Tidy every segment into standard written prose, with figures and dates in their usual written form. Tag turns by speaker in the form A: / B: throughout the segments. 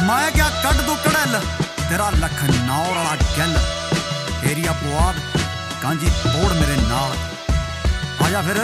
A: मैं क्या कट दू कड़ल तेरा लखनौर वाला गल एरिया पुआब कांजी तोड़ मेरे नाल आजा फिर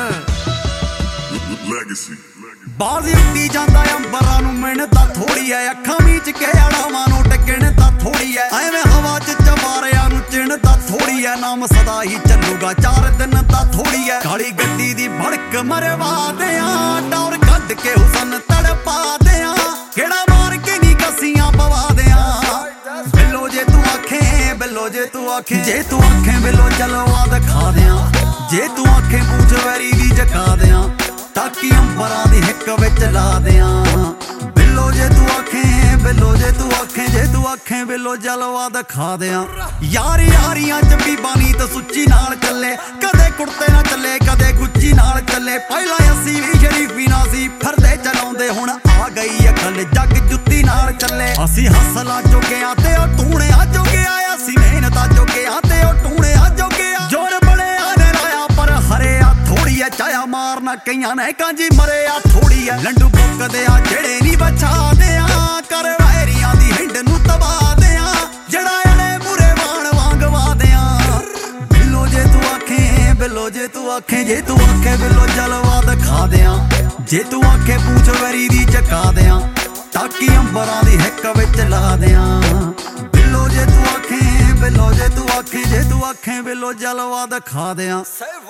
A: बाजी उड्डी जांदा अंबरां नूं मिहनत थोड़ी है अखां मीच के अड़ावां नूं टिकण तां थोड़ी है एवें हवा च चमारियां नूं चिणता थोड़ी है नाम सदा ही चलूगा 4 दिन तां थोड़ी है काली गड्डी दी भड़क मरवा देआं टौर कढ के हुसन तड़पा देआं केड़ा मार के नी कसियां पवा देआं बिल्लो जे तू आखें बिल्लो जे तू आखें जे तू आखें बिल्लो जलवा दिखा देआं जे तू आखें पूछ वैरी दी जगा देआं ताकि अंबरां दी हिक विच ला देआं बिल्लो जे तू आखें बिल्लो जे तू आखें जे तू आखें बिल्लो जलवा दिखा देआं यार यारियां च बीबा नीत सुच्ची नाल चले कदे कुर्ते ना चले कदे गुच्ची नाल चले पहला असी भी शरीफी ना सी फिरदे चलाउंदे हुण आ गई अकल जग जुत्ती नाल चले असी हसला जोगियां ते ओ टूणियां जोगिया असी मेहनतां जोगियां ते ओ टूणियां जोगिया जोर बड़े आने लाया पर हरिया थोड़ी है चाया मारना कईयां ने कांजी मरिया थोड़ी है लंडू पुकदे आ जेड़े नी बचा देआं कर वैरियां दी हिंड नूं तबा देआं जड़ा अड़े मुरे वाण वांगवा देआं बिल्लो जे तू आखें बिल्लो जे तू आखें जे तू आखें बिल्लो जलवा दिखा देआं जे तू आखें पूछ वैरी दी चका देआं ताकि अंबरां दी हिक विच ला देआं बिल्लो जे तू आखें बिल्लो जे तू आखें जे तू आखें बिल्लो जलवा दिखा देआं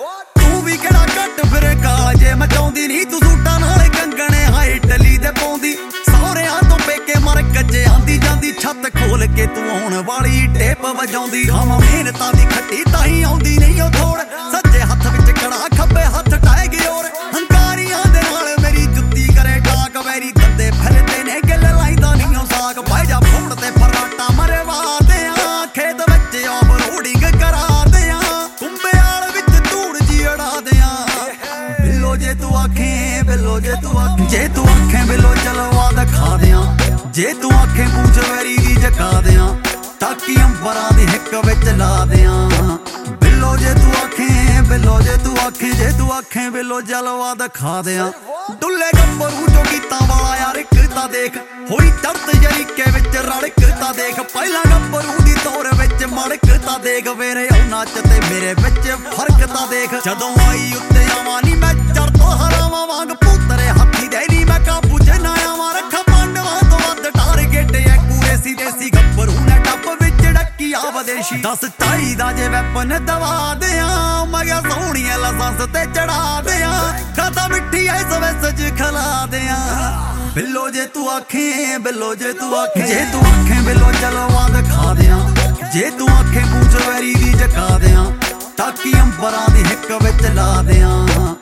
A: तू भी केड़ा घट फिर कालजे मचाउंदी नी तू सूटां नाल कंगणे हाय इटली दे पाउंदी सौहरियां तो पेके मर कच्चे आंदी जांदी छत खोल के तू आउण वाली टेप वजाउंदी हम मेहनतां दी खट्टी ताही आउंदी नहीं ओ थोड़ सज्जे हत्थ विच कड़ा खब्बे हत्थ टाए गियोर हंकारियां दे नाल मेरी जुत्ती करे टाक वैरी कंदे फिरदे ने गिल लाइंदा नहीं ओ साग भाई जा फोड़ ते फराटा मरवा देआं खेत विच ऑफ रोडिंग करा देआं कुंबे आल विच धूड़ जी अड़ा देआं बिल्लो जे तू आखें बिल्लो जे तू आखें जे तू आखें बिल्लो जलवा दिखा देआं जे तू आखें पूछ वैरी दी जगा देआं ताकि अंबरां दी हिक विच ला देआं बिल्लो जे तू आखें बिल्लो जे तू आखें जे तू आखें बिल्लो जलवा दिखा देआं डुल्ले गब्बरू जो गीतां वाला यार इकता देख होई चढ़त जरीके विच रड़कता देख पहला गब्बरू दी तौर विच मड़कता देख मेरे नाच ते मेरे विच फर्क ता देख जदों आई उत्ते आवां नी मैं चढ़तो हरावां वांग पुत्तरे हाथी दे नी मैं काबू च ना आवां रखा पांडवां तो वध टारगेट एक्यूरेसी देसी गब्बरू ने टप विच डक्की आ विदेशी दस चाहीदा जे वैपन दवा देआं मैं सोहणियां लाइसेंस ते चढ़ा देआं खाता मिट्ठी ऐ सवेसज खला देआं बिल्लो जे तू आखें बिल्लो जे तू आखें जे तू आखें बिल्लो जलवा दिखा देआं जे तू आखें पूछ वैरी दी जगा देआं ताकि अंबरां दी हिक विच ला देआं